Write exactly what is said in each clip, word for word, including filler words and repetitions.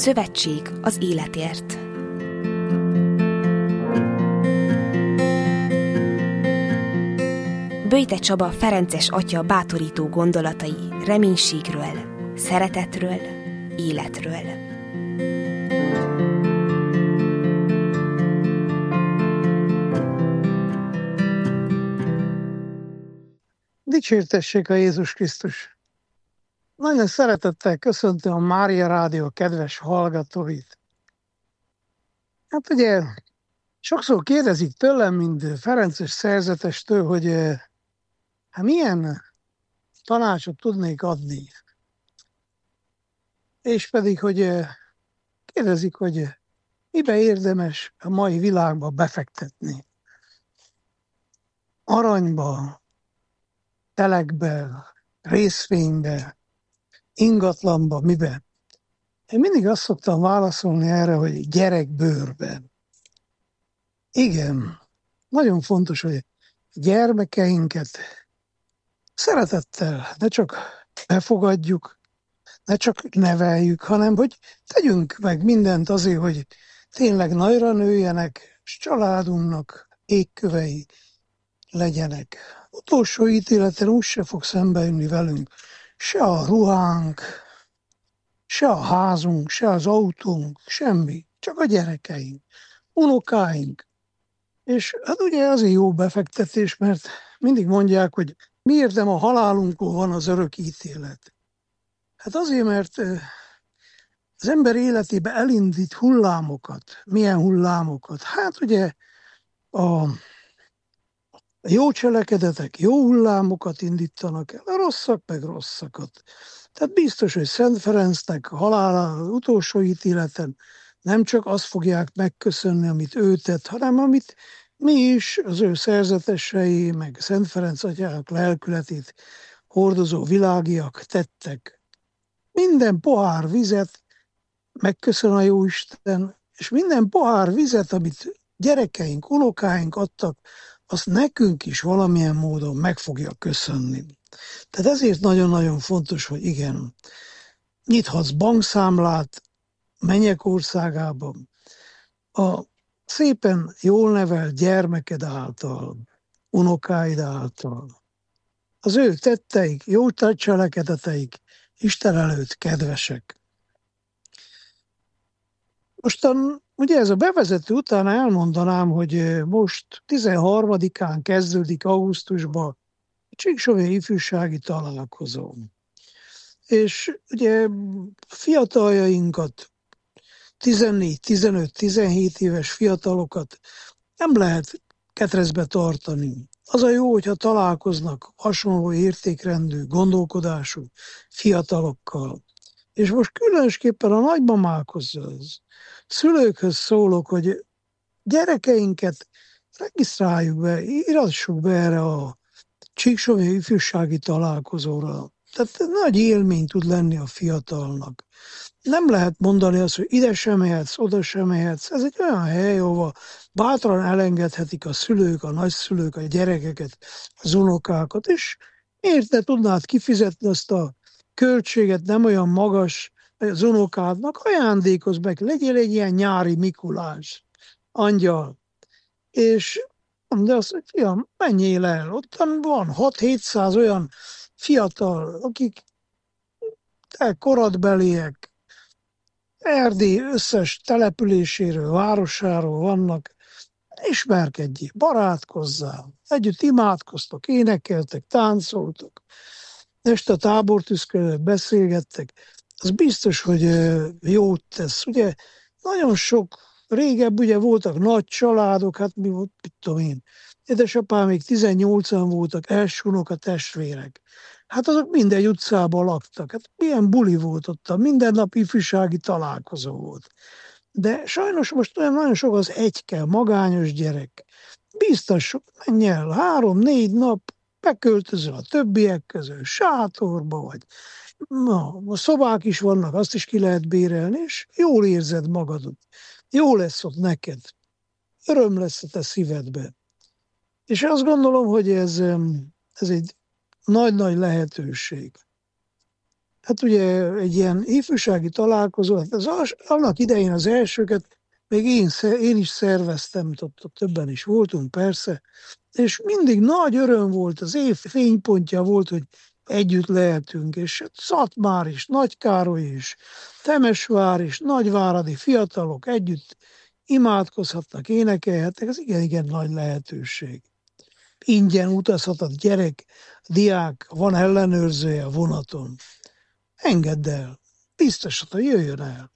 Szövetség az életért. Böjte Csaba ferences atya bátorító gondolatai reménységről, szeretetről, életről. Dicsértessék a Jézus Krisztus! Nagyon szeretettel köszöntöm a Mária Rádió kedves hallgatóit. Hát ugye sokszor kérdezik tőlem, mint ferences szerzetestől, hogy hát milyen tanácsot tudnék adni. És pedig, hogy kérdezik, hogy mibe érdemes a mai világba befektetni. Aranyba, telekbe, részvénybe, ingatlanba, mibe? Én mindig azt szoktam válaszolni erre, hogy gyerekbőrben. Igen, nagyon fontos, hogy gyermekeinket szeretettel ne csak befogadjuk, ne csak neveljük, hanem hogy tegyünk meg mindent azért, hogy tényleg nagyra nőjenek, és családunknak égkövei legyenek. Utolsó ítéleten úgy se fog szembejönni velünk se a ruhánk, se a házunk, se az autónk, semmi, csak a gyerekeink, unokáink. És hát ugye azért jó befektetés, mert mindig mondják, hogy miért nem a halálunkon van az örök ítélet. Hát azért, mert az ember életébe elindít hullámokat. Milyen hullámokat? Hát ugye a jó cselekedetek jó hullámokat indítanak el, a rosszak meg rosszakat. Tehát biztos, hogy Szent Ferencnek a halála az utolsó ítéleten nem csak azt fogják megköszönni, amit ő tett, hanem amit mi is, az ő szerzetesei, meg Szent Ferenc atyának lelkületét hordozó világiak tettek. Minden pohár vizet megköszön a Jóisten, és minden pohár vizet, amit gyerekeink, unokáink adtak, azt nekünk is valamilyen módon meg fogja köszönni. Tehát ezért nagyon-nagyon fontos, hogy igen, nyithatsz bankszámlát mennyek országában, a szépen jól nevelt gyermeked által, unokáid által. Az ő tetteik, jó cselekedeteik Isten előtt kedvesek. Mostan ugye ez a bevezető után elmondanám, hogy most tizenharmadikán kezdődik augusztusban a Csíksomlyai ifjúsági találkozó. És ugye fiataljainkat, tizennégy, tizenöt, tizenhét éves fiatalokat nem lehet ketrezbe tartani. Az a jó, hogyha találkoznak hasonló értékrendű, gondolkodású fiatalokkal. És most különösképpen a nagymamákhoz, az szülőkhöz szólok, hogy gyerekeinket regisztráljuk be, írassuk be erre a Csíksomlyai ifjúsági találkozóra. Tehát nagy élmény tud lenni a fiatalnak. Nem lehet mondani azt, hogy ide sem mehetsz, oda sem mehetsz. Ez egy olyan hely, ahova bátran elengedhetik a szülők, a nagyszülők, a gyerekeket, az unokákat, és miért ne tudnád kifizetni azt a költséget, nem olyan magas az unokádnak, ajándékozz meg, legyél egy ilyen nyári Mikulás, angyal. És de azt, hogy fiam, menjél el, ottan van hat-hétszáz olyan fiatal, akik te koradbeliek, Erdély összes településéről, városáról vannak, ismerkedjél, barátkozzál, együtt imádkoztok, énekeltek, táncoltok, este a tábortűz között beszélgettek, az biztos, hogy jót tesz. Ugye nagyon sok, régebb ugye voltak nagy családok, hát mi volt, mit tudom én, édesapám még tizennyolcan voltak, első unoka testvérek. Hát azok mindegy utcában laktak. Hát milyen buli volt ott, minden nap ifjúsági találkozó volt. De sajnos most olyan nagyon sok az egyke, magányos gyerek. Biztos, menj el, három-négy nap, beköltözöl a többiek közül, sátorba vagy. Na, a szobák is vannak, azt is ki lehet bérelni, és jól érzed magadat. Jó lesz ott neked. Öröm lesz a te szívedbe. És azt gondolom, hogy ez, ez egy nagy-nagy lehetőség. Hát ugye egy ilyen ifjúsági találkozó, hát az, az, annak idején az elsőket még én, én is szerveztem, ott, ott többen is voltunk persze, és mindig nagy öröm volt, az év fénypontja volt, hogy együtt lehetünk, és Szatmár is, Nagykároly is, Temesvár is, Nagyváradi fiatalok együtt imádkozhatnak, énekelhetnek, ez igen-igen nagy lehetőség. Ingyen utazhat a gyerek, a diák, van ellenőrzője a vonaton. Engedd el, biztosan, jöjjön el.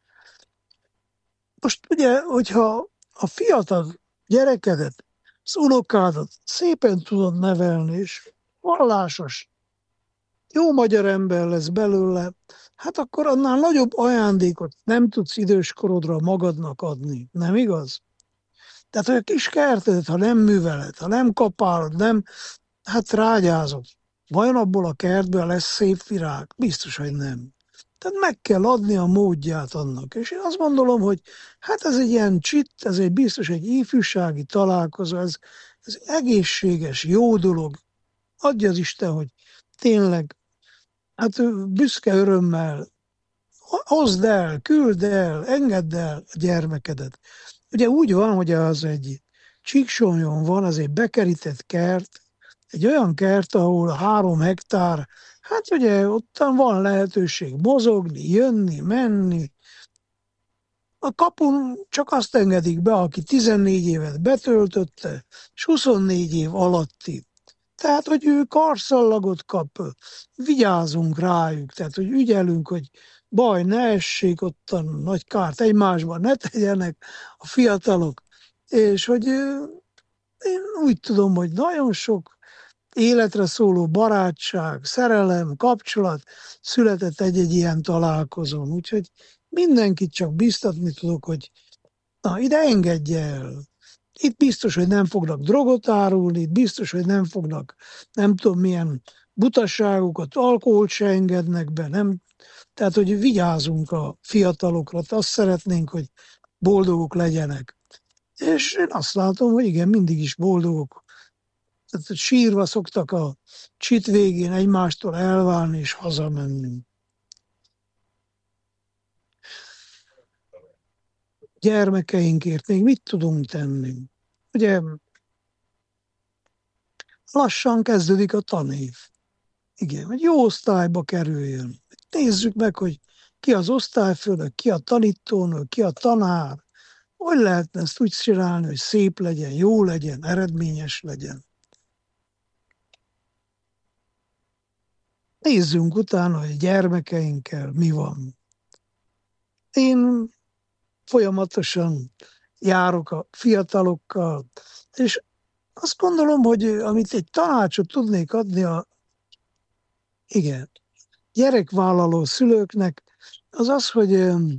Most ugye, hogyha a fiatal gyerekedet, az unokádat szépen tudod nevelni, és vallásos, jó magyar ember lesz belőle, hát akkor annál nagyobb ajándékot nem tudsz időskorodra magadnak adni, nem igaz? Tehát, hogy a kis kertedet, ha nem műveled, ha nem kapálod, nem, hát rágyázod. Vajon abból a kertből lesz szép virág? Biztos, hogy nem. Tehát meg kell adni a módját annak. És én azt gondolom, hogy hát ez egy ilyen csit, ez egy biztos egy ifjúsági találkozó, ez, ez egészséges, jó dolog. Adja az Isten, hogy tényleg, hát büszke örömmel hozd el, küld el, engedd el a gyermekedet. Ugye úgy van, hogy az egy Csíksomlyón van, az egy bekerített kert, egy olyan kert, ahol három hektár, hát ugye ottan van lehetőség mozogni, jönni, menni. A kapun csak azt engedik be, aki tizennégy évet betöltötte, és huszonnégy év alatti. Tehát, hogy ő karszallagot kap, vigyázunk rájuk, tehát, hogy ügyelünk, hogy baj ne essék, ottan nagy kárt egymásban ne tegyenek a fiatalok. És hogy én úgy tudom, hogy nagyon sok életre szóló barátság, szerelem, kapcsolat született egy-egy ilyen találkozón. Úgyhogy mindenkit csak biztatni tudok, hogy na, ide engedje el. Itt biztos, hogy nem fognak drogot árulni, itt biztos, hogy nem fognak, nem tudom milyen butaságokat, alkoholt se engednek be, nem. Tehát, hogy vigyázunk a fiatalokra, azt szeretnénk, hogy boldogok legyenek. És én azt látom, hogy igen, mindig is boldogok. Tehát sírva szoktak a csit végén egymástól elválni és hazamenni. Gyermekeinkért még mit tudunk tenni? Ugye lassan kezdődik a tanév. Igen, hogy jó osztályba kerüljön. Nézzük meg, hogy ki az osztályfőnök, ki a tanítónő, ki a tanár. Hogy lehetne ezt úgy csinálni, hogy szép legyen, jó legyen, eredményes legyen. Nézzünk utána, hogy gyermekeinkkel mi van. Én folyamatosan járok a fiatalokkal, és azt gondolom, hogy amit egy tanácsot tudnék adni a igen, gyerekvállaló szülőknek, az az, hogy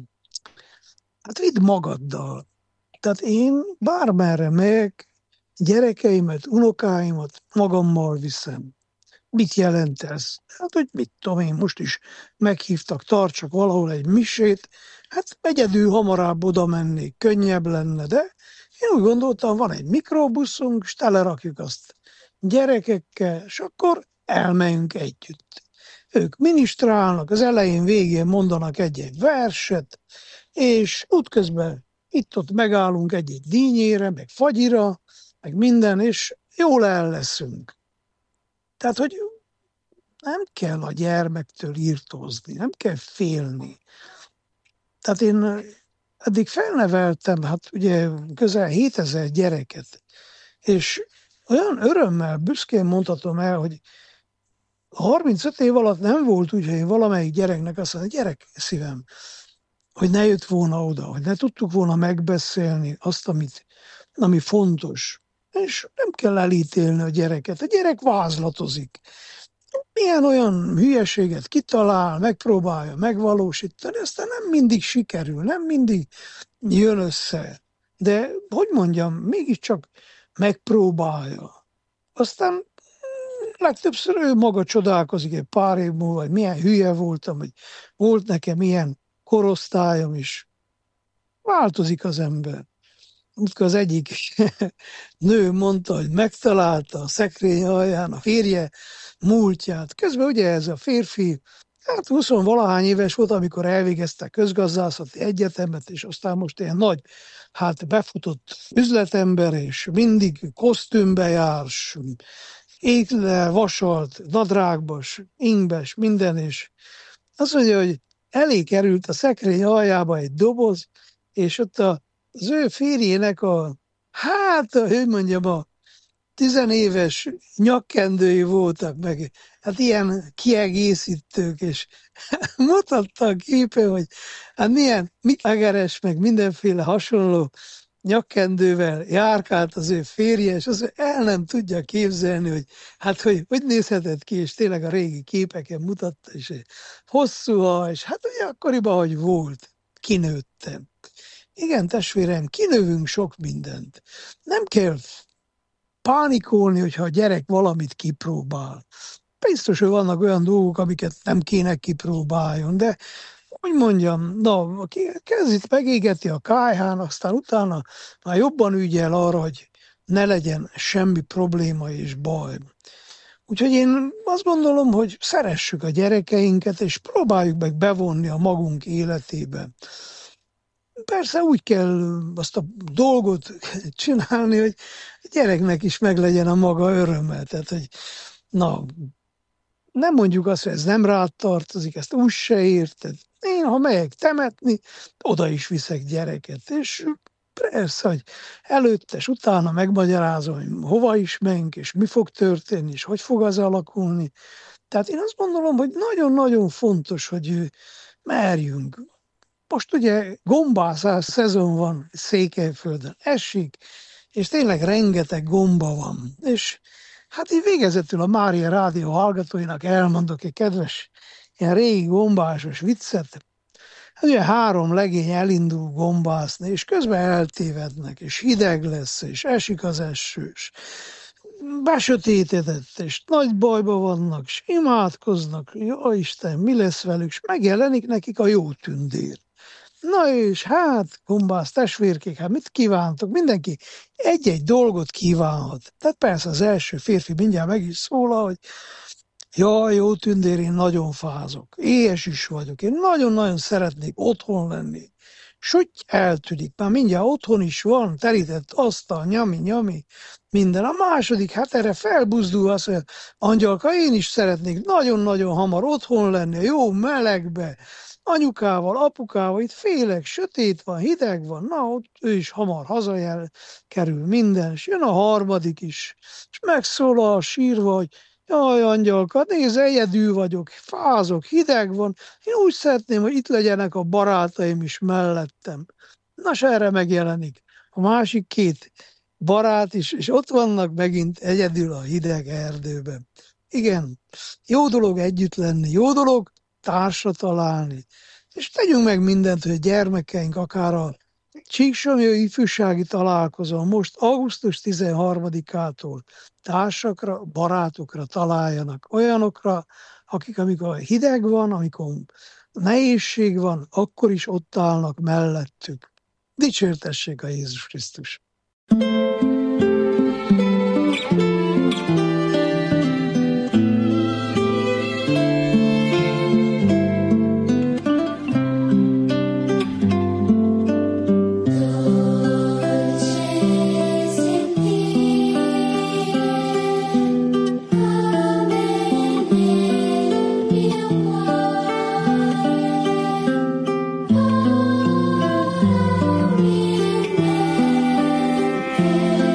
hát vidd magaddal. Tehát én bármerre megyek, gyerekeimet, unokáimat magammal viszem. Mit jelent ez? Hát, hogy mit tudom én, most is meghívtak, tartsak valahol egy misét, hát egyedül hamarabb oda mennék, könnyebb lenne, de én úgy gondoltam, van egy mikrobuszunk, és telerakjuk azt gyerekekkel, és akkor elmegyünk együtt. Ők minisztrálnak, az elején, végén mondanak egy-egy verset, és útközben itt-ott megállunk egy-egy dínyére, meg fagyira, meg minden, és jól el leszünk. Tehát, hogy nem kell a gyermektől írtózni, nem kell félni. Tehát én eddig felneveltem, hát ugye közel hétezer gyereket, és olyan örömmel, büszkén mondhatom el, hogy harmincöt év alatt nem volt úgy, hogy én valamelyik gyereknek azt mondja, gyerek szívem, hogy ne jött volna oda, hogy ne tudtuk volna megbeszélni azt, amit, ami fontos. És nem kell elítélni a gyereket. A gyerek vázlatozik. Milyen olyan hülyeséget kitalál, megpróbálja megvalósítani, aztán nem mindig sikerül, nem mindig jön össze. De, hogy mondjam, mégiscsak megpróbálja. Aztán legtöbbször ő maga csodálkozik egy pár év múlva, hogy milyen hülye voltam, hogy volt nekem ilyen korosztályom is. Változik az ember. Amikor az egyik nő mondta, hogy megtalálta a szekrény alján a férje múltját. Közben ugye ez a férfi Hát húsz-valahány éves volt, amikor elvégezte közgazdászati egyetemet, és aztán most ilyen nagy, hát befutott üzletember, és mindig kosztümbe jár, égle, vasalt, nadrágbas, ingbes, minden, és azt mondja, hogy elé került a szekrény aljába egy doboz, és ott az ő férjének a, hát, hogy mondjam, a tizenéves nyakkendői voltak meg, hát ilyen kiegészítők, és mutatta a képe, hogy hát milyen Mikegeres, meg mindenféle hasonló nyakkendővel járkált az ő férje, és az el nem tudja képzelni, hogy hát hogy, hogy nézhetett ki, és tényleg a régi képeken mutatta, és hosszú haj, és hát ugye akkoriban, hogy volt, kinőttem. Igen, testvérem, kinövünk sok mindent. Nem kell pánikolni, hogyha a gyerek valamit kipróbál. Biztos, hogy vannak olyan dolgok, amiket nem kéne kipróbáljon, de hogy mondjam, na, kezdít megégeti a kályhán, aztán utána már jobban ügyel arra, hogy ne legyen semmi probléma és baj. Úgyhogy én azt gondolom, hogy szeressük a gyerekeinket, és próbáljuk meg bevonni a magunk életébe. Persze úgy kell azt a dolgot csinálni, hogy a gyereknek is meglegyen a maga öröme. Tehát, hogy na, nem mondjuk azt, hogy ez nem rád tartozik, ezt úgy se érted. Én, ha megyek temetni, oda is viszek gyereket. És persze, hogy előtte és utána megmagyarázom, hogy hova is menjünk, és mi fog történni, és hogy fog az alakulni. Tehát én azt gondolom, hogy nagyon-nagyon fontos, hogy merjünk. Most ugye gombászás szezon van Székelyföldön, esik, és tényleg rengeteg gomba van. És hát így végezetül a Mária Rádió hallgatóinak elmondok egy kedves, ilyen régi gombásos viccet. Hát ugye három legény elindul gombászni, és közben eltévednek, és hideg lesz, és esik az eső, és besötétedett, és nagy bajba vannak, és imádkoznak, jó Isten, mi lesz velük, és megjelenik nekik a jó tündér. Na és hát, gombász testvérkék, hát mit kívántok? Mindenki egy-egy dolgot kívánhat. Tehát persze az első férfi mindjárt meg is szólal, hogy jaj, jó tündér, én nagyon fázok, éhes is vagyok, én nagyon-nagyon szeretnék otthon lenni. S úgy eltűnik, már mindjárt otthon is van, terített asztal, nyami, nyami, minden. A második, hát erre felbuzdul az, hogy angyalka, én is szeretnék nagyon-nagyon hamar otthon lenni, a jó melegbe, anyukával, apukával, itt félek, sötét van, hideg van, na ott ő is hamar hazajel, kerül minden, és jön a harmadik is, és megszólal sírva, hogy jaj, angyalka, nézd, egyedül vagyok, fázok, hideg van, én úgy szeretném, hogy itt legyenek a barátaim is mellettem. Nos, erre megjelenik a másik két barát is, és ott vannak megint egyedül a hideg erdőben. Igen, jó dolog együtt lenni, jó dolog társra találni, és tegyünk meg mindent, hogy a gyermekeink akár a Csíksomlyó ifjúsági találkozón most augusztus tizenharmadikától társakra, barátokra találjanak, olyanokra, akik amikor hideg van, amikor nehézség van, akkor is ott állnak mellettük. Dicsértessék a Jézus Krisztus! Yeah.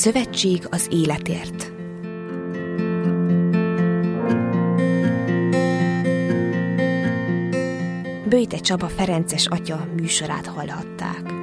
Szövetség az életért. Böjte Csaba ferences atya műsorát hallhatták.